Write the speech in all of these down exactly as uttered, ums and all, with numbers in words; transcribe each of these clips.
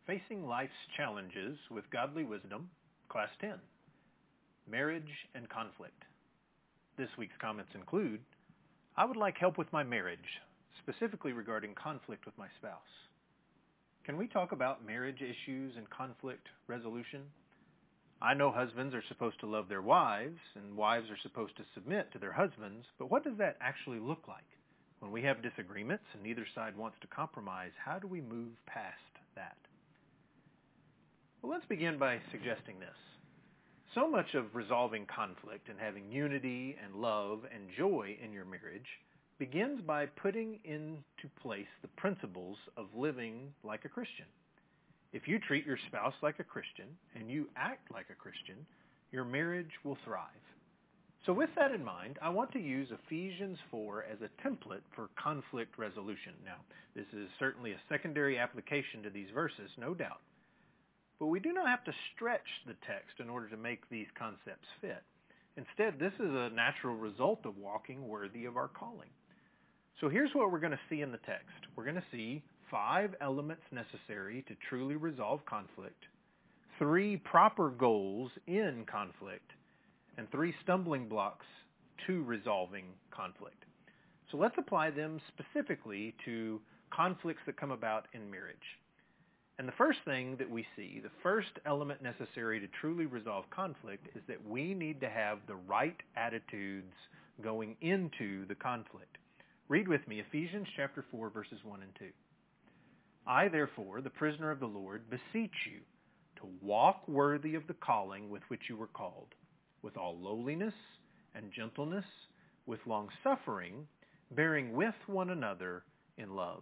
Facing Life's Challenges with Godly Wisdom, Class ten, Marriage and Conflict. This week's comments include, I would like help with my marriage, specifically regarding conflict with my spouse. Can we talk about marriage issues and conflict resolution? I know husbands are supposed to love their wives, and wives are supposed to submit to their husbands, but what does that actually look like? When we have disagreements and neither side wants to compromise, how do we move past that? Well, let's begin by suggesting this. So much of resolving conflict and having unity and love and joy in your marriage begins by putting into place the principles of living like a Christian. If you treat your spouse like a Christian and you act like a Christian, your marriage will thrive. So with that in mind, I want to use Ephesians four as a template for conflict resolution. Now, this is certainly a secondary application to these verses, no doubt. But we do not have to stretch the text in order to make these concepts fit. Instead, this is a natural result of walking worthy of our calling. So here's what we're going to see in the text. We're going to see five elements necessary to truly resolve conflict, three proper goals in conflict, and three stumbling blocks to resolving conflict. So let's apply them specifically to conflicts that come about in marriage. And the first thing that we see, the first element necessary to truly resolve conflict is that we need to have the right attitudes going into the conflict. Read with me Ephesians chapter four, verses one and two. I, therefore, the prisoner of the Lord, beseech you to walk worthy of the calling with which you were called, with all lowliness and gentleness, with long-suffering, bearing with one another in love.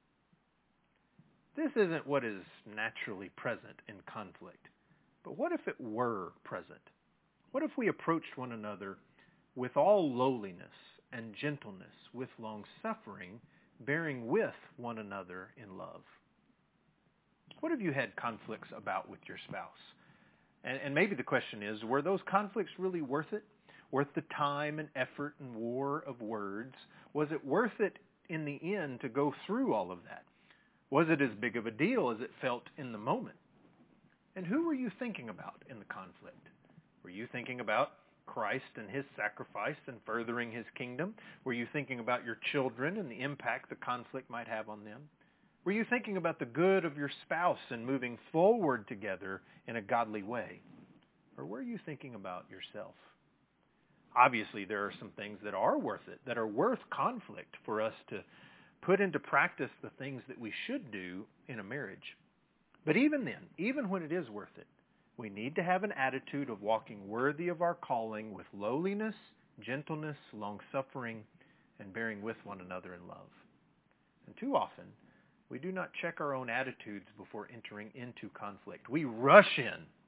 This isn't what is naturally present in conflict, but what if it were present? What if we approached one another with all lowliness and gentleness, with long-suffering, bearing with one another in love? What have you had conflicts about with your spouse? And, and maybe the question is, were those conflicts really worth it? Worth the time and effort and war of words? Was it worth it in the end to go through all of that? Was it as big of a deal as it felt in the moment? And who were you thinking about in the conflict? Were you thinking about Christ and his sacrifice and furthering his kingdom? Were you thinking about your children and the impact the conflict might have on them? Were you thinking about the good of your spouse and moving forward together in a godly way? Or were you thinking about yourself? Obviously, there are some things that are worth it, that are worth conflict for us to put into practice the things that we should do in a marriage. But even then, even when it is worth it, we need to have an attitude of walking worthy of our calling with lowliness, gentleness, long-suffering, and bearing with one another in love. And too often, we do not check our own attitudes before entering into conflict. We rush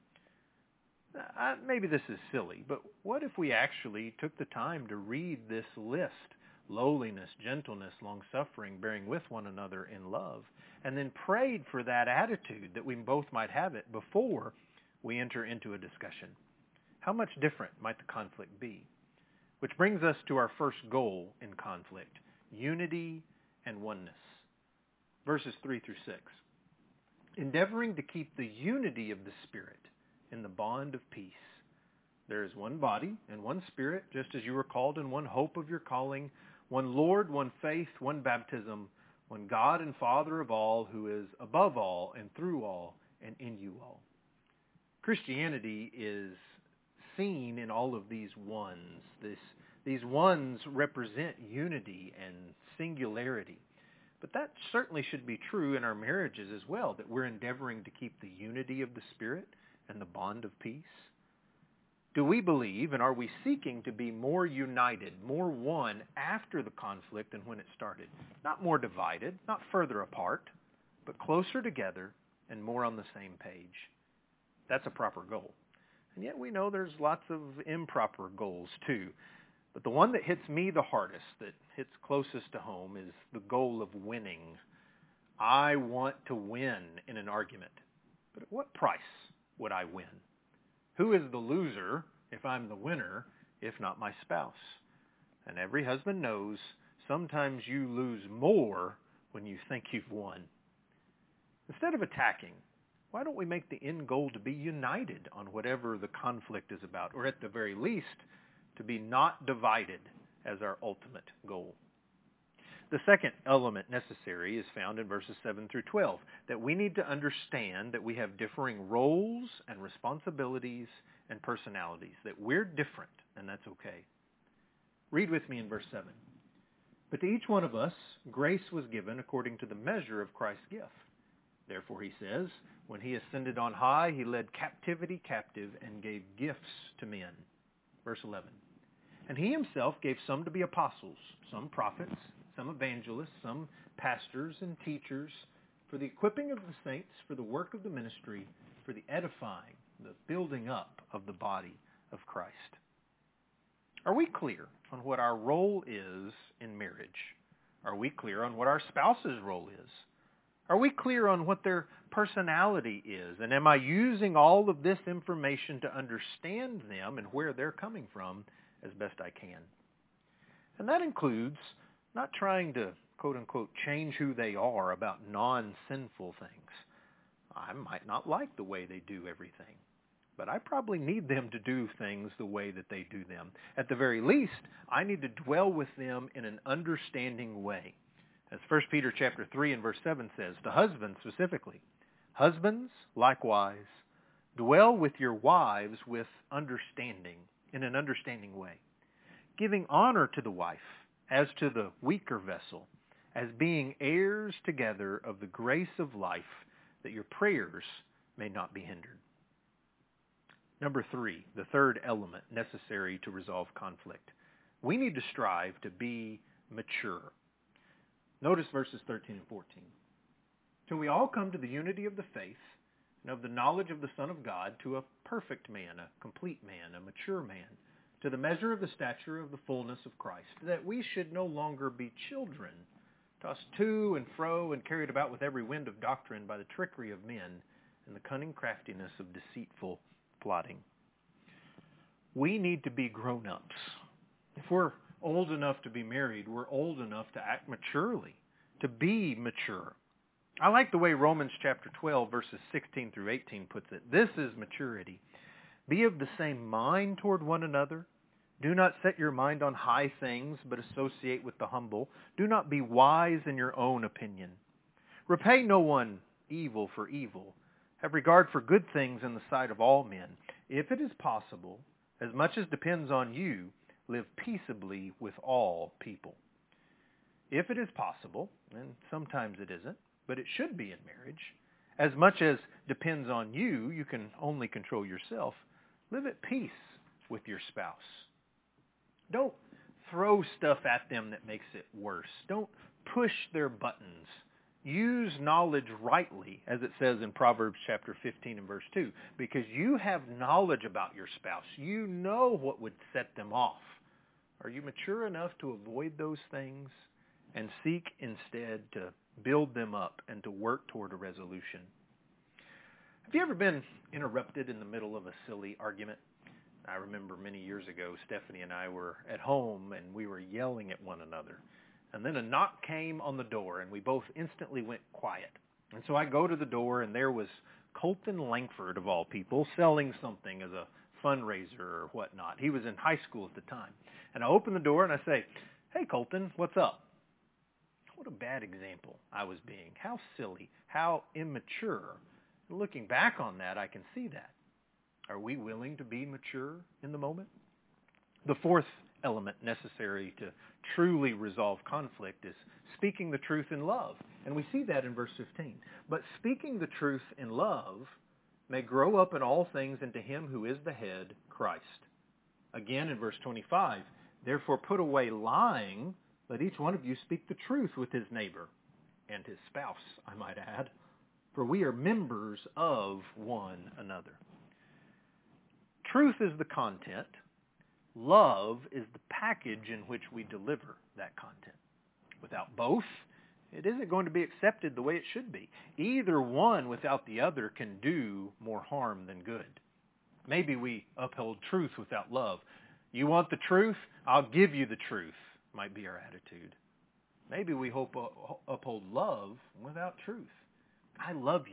in. Uh, maybe this is silly, but what if we actually took the time to read this list? Lowliness, gentleness, long-suffering, bearing with one another in love, and then prayed for that attitude that we both might have it before we enter into a discussion. How much different might the conflict be? Which brings us to our first goal in conflict, unity and oneness. Verses three through six. Endeavoring to keep the unity of the Spirit in the bond of peace. There is one body and one Spirit, just as you were called in one hope of your calling, one Lord, one faith, one baptism, one God and Father of all, who is above all and through all and in you all. Christianity is seen in all of these ones. This, these ones represent unity and singularity. But that certainly should be true in our marriages as well, that we're endeavoring to keep the unity of the Spirit and the bond of peace. Do we believe and are we seeking to be more united, more one after the conflict than when it started? Not more divided, not further apart, but closer together and more on the same page. That's a proper goal. And yet we know there's lots of improper goals too. But the one that hits me the hardest, that hits closest to home, is the goal of winning. I want to win in an argument. But at what price would I win? Who is the loser if I'm the winner, if not my spouse? And every husband knows sometimes you lose more when you think you've won. Instead of attacking, why don't we make the end goal to be united on whatever the conflict is about, or at the very least, to be not divided as our ultimate goal? The second element necessary is found in verses seven through twelve, that we need to understand that we have differing roles and responsibilities and personalities, that we're different, and that's okay. Read with me in verse seven. But to each one of us, grace was given according to the measure of Christ's gift. Therefore, he says, when he ascended on high, he led captivity captive and gave gifts to men. Verse eleven. And he himself gave some to be apostles, some prophets, some evangelists, some pastors and teachers, for the equipping of the saints, for the work of the ministry, for the edifying, the building up of the body of Christ. Are we clear on what our role is in marriage? Are we clear on what our spouse's role is? Are we clear on what their personality is? And am I using all of this information to understand them and where they're coming from as best I can? And that includes not trying to, quote-unquote, change who they are about non-sinful things. I might not like the way they do everything, but I probably need them to do things the way that they do them. At the very least, I need to dwell with them in an understanding way. As First Peter chapter three and verse seven says, to husbands specifically, husbands, likewise, dwell with your wives with understanding, in an understanding way, giving honor to the wife as to the weaker vessel, as being heirs together of the grace of life, that your prayers may not be hindered. Number three, the third element necessary to resolve conflict. We need to strive to be mature. Notice verses thirteen and fourteen. Till we all come to the unity of the faith and of the knowledge of the Son of God, to a perfect man, a complete man, a mature man, to the measure of the stature of the fullness of Christ, that we should no longer be children, tossed to and fro and carried about with every wind of doctrine by the trickery of men and the cunning craftiness of deceitful plotting. We need to be grown-ups. If we're old enough to be married, we're old enough to act maturely, to be mature. I like the way Romans chapter twelve, verses sixteen through eighteen puts it. This is maturity. Be of the same mind toward one another. Do not set your mind on high things, but associate with the humble. Do not be wise in your own opinion. Repay no one evil for evil. Have regard for good things in the sight of all men. If it is possible, as much as depends on you, live peaceably with all people. If it is possible, and sometimes it isn't, but it should be in marriage, as much as depends on you, you can only control yourself, live at peace with your spouse. Don't throw stuff at them that makes it worse. Don't push their buttons. Use knowledge rightly, as it says in Proverbs chapter fifteen and verse two, because you have knowledge about your spouse. You know what would set them off. Are you mature enough to avoid those things and seek instead to build them up and to work toward a resolution? Have you ever been interrupted in the middle of a silly argument? I remember many years ago, Stephanie and I were at home and we were yelling at one another. And then a knock came on the door and we both instantly went quiet. And so I go to the door and there was Colton Langford, of all people, selling something as a fundraiser or whatnot. He was in high school at the time. And I open the door and I say, "Hey, Colton, what's up?" What a bad example I was being. How silly, how immature. Looking back on that, I can see that. Are we willing to be mature in the moment? The fourth element necessary to truly resolve conflict is speaking the truth in love. And we see that in verse fifteen. But speaking the truth in love may grow up in all things into him who is the head, Christ. Again in verse twenty-five, therefore put away lying, let each one of you speak the truth with his neighbor and his spouse, I might add, for we are members of one another. Truth is the content. Love is the package in which we deliver that content. Without both, it isn't going to be accepted the way it should be. Either one without the other can do more harm than good. Maybe we uphold truth without love. You want the truth? I'll give you the truth, might be our attitude. Maybe we hope uphold love without truth. I love you,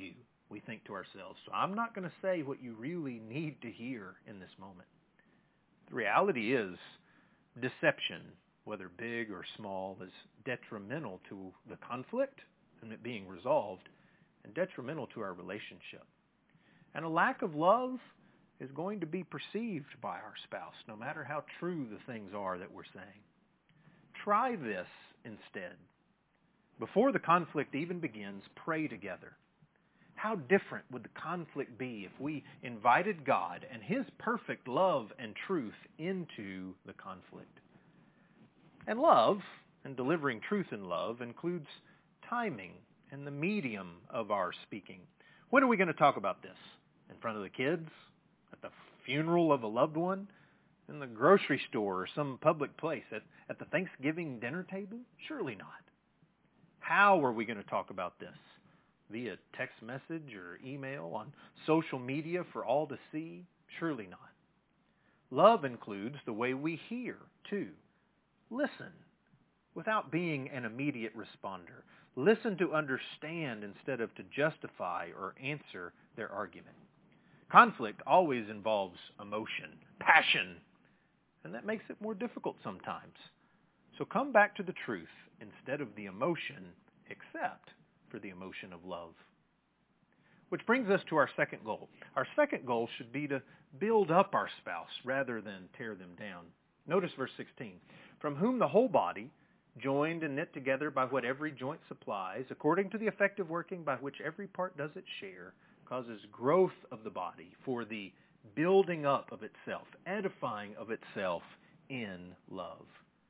we think to ourselves, so I'm not going to say what you really need to hear in this moment. The reality is, deception, whether big or small, is detrimental to the conflict and it being resolved, and detrimental to our relationship. And a lack of love is going to be perceived by our spouse, no matter how true the things are that we're saying. Try this instead. Before the conflict even begins, pray together. How different would the conflict be if we invited God and His perfect love and truth into the conflict? And love, and delivering truth in love, includes timing and the medium of our speaking. When are we going to talk about this? In front of the kids? At the funeral of a loved one? In the grocery store or some public place? At, at the Thanksgiving dinner table? Surely not. How are we going to talk about this? Via text message or email, on social media for all to see? Surely not. Love includes the way we hear, too. Listen without being an immediate responder. Listen to understand instead of to justify or answer their argument. Conflict always involves emotion, passion, and that makes it more difficult sometimes. So come back to the truth instead of the emotion, except for the emotion of love. Which brings us to our second goal. Our second goal should be to build up our spouse rather than tear them down. Notice verse sixteen. From whom the whole body, joined and knit together by what every joint supplies, according to the effective working by which every part does its share, causes growth of the body for the building up of itself, edifying of itself in love.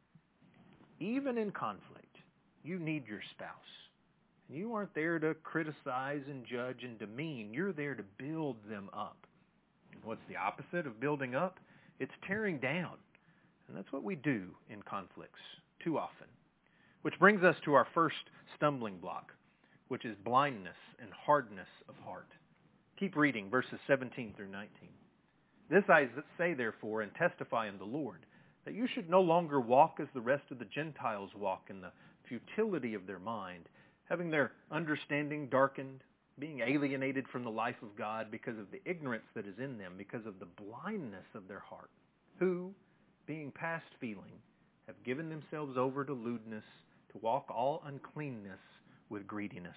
Even in conflict, you need your spouse. You aren't there to criticize and judge and demean. You're there to build them up. And what's the opposite of building up? It's tearing down. And that's what we do in conflicts too often. Which brings us to our first stumbling block, which is blindness and hardness of heart. Keep reading verses seventeen through nineteen. This I say, therefore, and testify in the Lord, that you should no longer walk as the rest of the Gentiles walk in the futility of their mind, having their understanding darkened, being alienated from the life of God because of the ignorance that is in them, because of the blindness of their heart, who, being past feeling, have given themselves over to lewdness, to walk all uncleanness with greediness.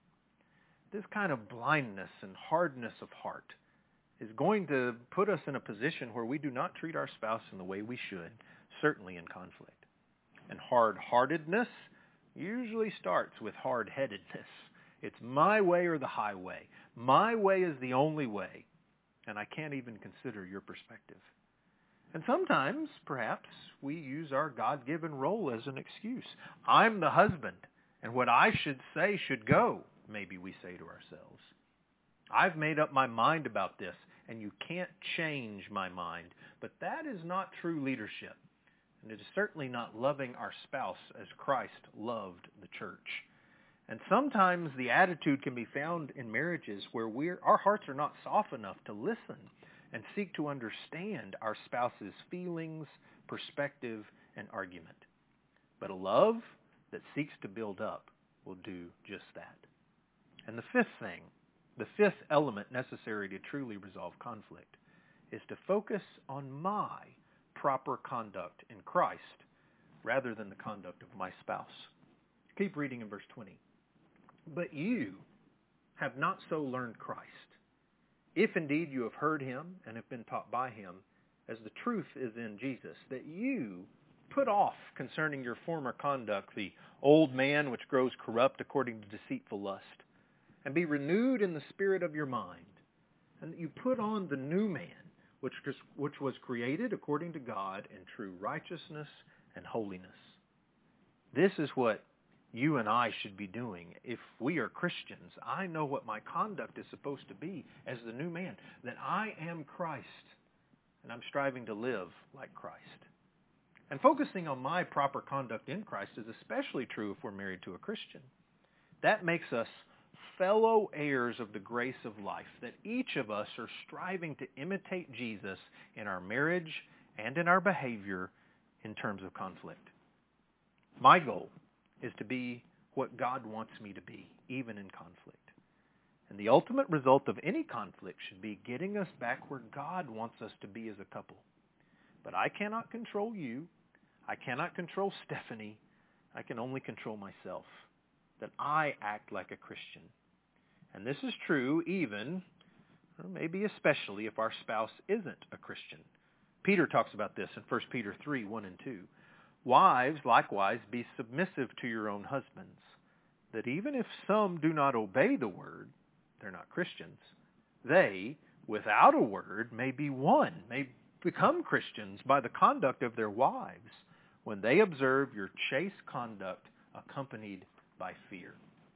This kind of blindness and hardness of heart is going to put us in a position where we do not treat our spouse in the way we should, certainly in conflict. And hard-heartedness usually starts with hard-headedness. It's my way or the highway. My way is the only way, and I can't even consider your perspective. And sometimes, perhaps, we use our God-given role as an excuse. I'm the husband, and what I should say should go, maybe we say to ourselves. I've made up my mind about this, and you can't change my mind. But that is not true leadership. And it is certainly not loving our spouse as Christ loved the church. And sometimes the attitude can be found in marriages where we're, our hearts are not soft enough to listen and seek to understand our spouse's feelings, perspective, and argument. But a love that seeks to build up will do just that. And the fifth thing, the fifth element necessary to truly resolve conflict, is to focus on my proper conduct in Christ rather than the conduct of my spouse. Keep reading in verse twenty. But you have not so learned Christ, if indeed you have heard him and have been taught by him, as the truth is in Jesus, that you put off concerning your former conduct the old man which grows corrupt according to deceitful lust, and be renewed in the spirit of your mind, and that you put on the new man, which was, which was created according to God in true righteousness and holiness. This is what you and I should be doing. If we are Christians, I know what my conduct is supposed to be as the new man, that I am Christ, and I'm striving to live like Christ. And focusing on my proper conduct in Christ is especially true if we're married to a Christian. That makes us fellow heirs of the grace of life, that each of us are striving to imitate Jesus in our marriage and in our behavior in terms of conflict. My goal is to be what God wants me to be, even in conflict. And the ultimate result of any conflict should be getting us back where God wants us to be as a couple. But I cannot control you. I cannot control Stephanie. I can only control myself. That I act like a Christian. And this is true even, or maybe especially, if our spouse isn't a Christian. Peter talks about this in First Peter three, one and two. Wives, likewise, be submissive to your own husbands, that even if some do not obey the word, they're not Christians, they, without a word, may be won, may become Christians by the conduct of their wives, when they observe your chaste conduct accompanied by fear.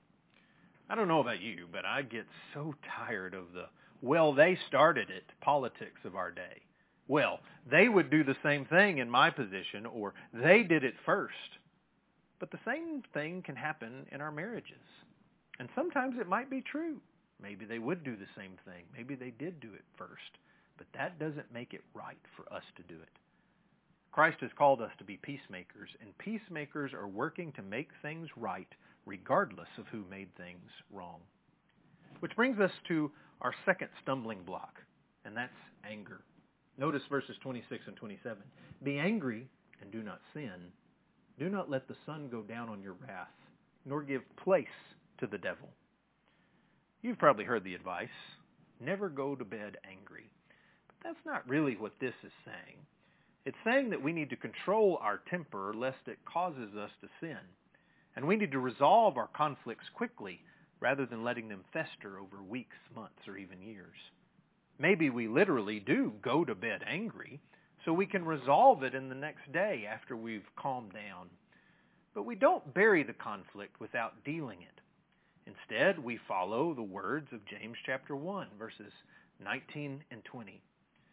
I don't know about you, but I get so tired of the, well, they started it, politics of our day. Well, they would do the same thing in my position, or they did it first. But the same thing can happen in our marriages. And sometimes it might be true. Maybe they would do the same thing. Maybe they did do it first. But that doesn't make it right for us to do it. Christ has called us to be peacemakers, and peacemakers are working to make things right regardless of who made things wrong. Which brings us to our second stumbling block, and that's anger. Notice verses twenty-six and twenty-seven. Be angry and do not sin. Do not let the sun go down on your wrath, nor give place to the devil. You've probably heard the advice, never go to bed angry. But that's not really what this is saying. It's saying that we need to control our temper lest it causes us to sin. And we need to resolve our conflicts quickly rather than letting them fester over weeks, months, or even years. Maybe we literally do go to bed angry so we can resolve it in the next day after we've calmed down. But we don't bury the conflict without dealing it. Instead, we follow the words of James chapter one, verses nineteen and twenty.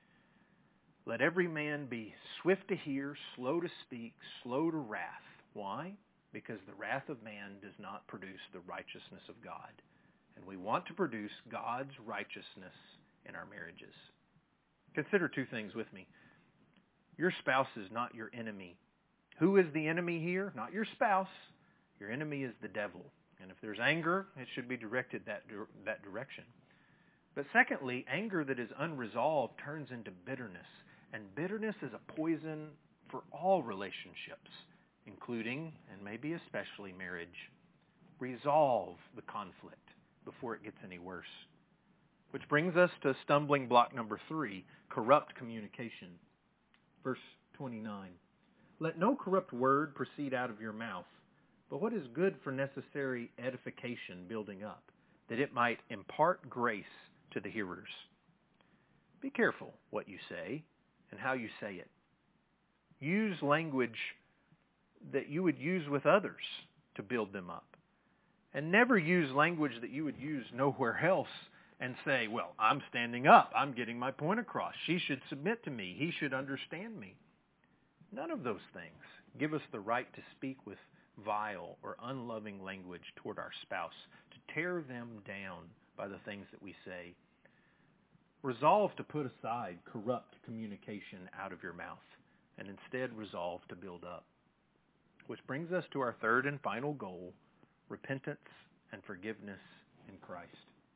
Let every man be swift to hear, slow to speak, slow to wrath. Why? Because the wrath of man does not produce the righteousness of God. And we want to produce God's righteousness in our marriages. Consider two things with me. Your spouse is not your enemy. Who is the enemy here? Not your spouse. Your enemy is the devil. And if there's anger, it should be directed that, that direction. But secondly, anger that is unresolved turns into bitterness. And bitterness is a poison for all relationships, including, and maybe especially, marriage. Resolve the conflict before it gets any worse. Which brings us to stumbling block number three, corrupt communication. Verse twenty-nine. Let no corrupt word proceed out of your mouth, but what is good for necessary edification, building up, that it might impart grace to the hearers. Be careful what you say and how you say it. Use language that you would use with others to build them up. And never use language that you would use nowhere else and say, well, I'm standing up. I'm getting my point across. She should submit to me. He should understand me. None of those things give us the right to speak with vile or unloving language toward our spouse, to tear them down by the things that we say. Resolve to put aside corrupt communication out of your mouth and instead resolve to build up. Which brings us to our third and final goal, repentance and forgiveness in Christ.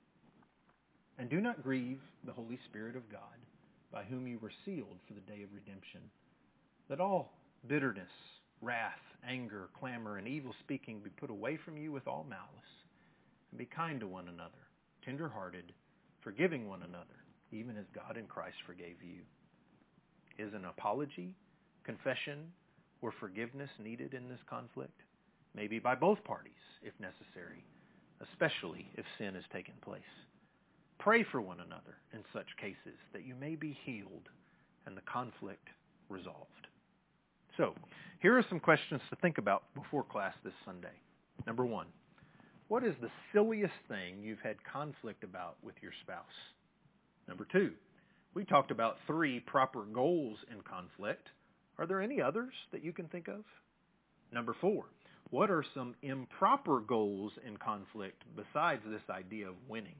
And do not grieve the Holy Spirit of God, by whom you were sealed for the day of redemption. Let all bitterness, wrath, anger, clamor, and evil speaking be put away from you with all malice. And be kind to one another, tender-hearted, forgiving one another, even as God in Christ forgave you. Is an apology, confession, or forgiveness needed in this conflict? Maybe by both parties, if necessary, especially if sin has taken place. Pray for one another in such cases that you may be healed and the conflict resolved. So, here are some questions to think about before class this Sunday. Number one, what is the silliest thing you've had conflict about with your spouse? Number two, we talked about three proper goals in conflict. Are there any others that you can think of? Number four, what are some improper goals in conflict besides this idea of winning?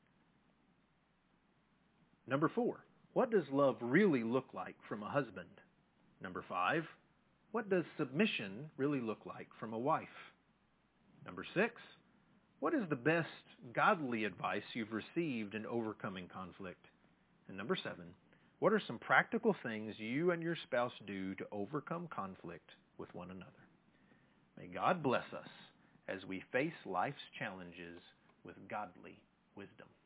Number four, what does love really look like from a husband? Number five, what does submission really look like from a wife? Number six, what is the best godly advice you've received in overcoming conflict? And number seven, what are some practical things you and your spouse do to overcome conflict with one another? May God bless us as we face life's challenges with godly wisdom.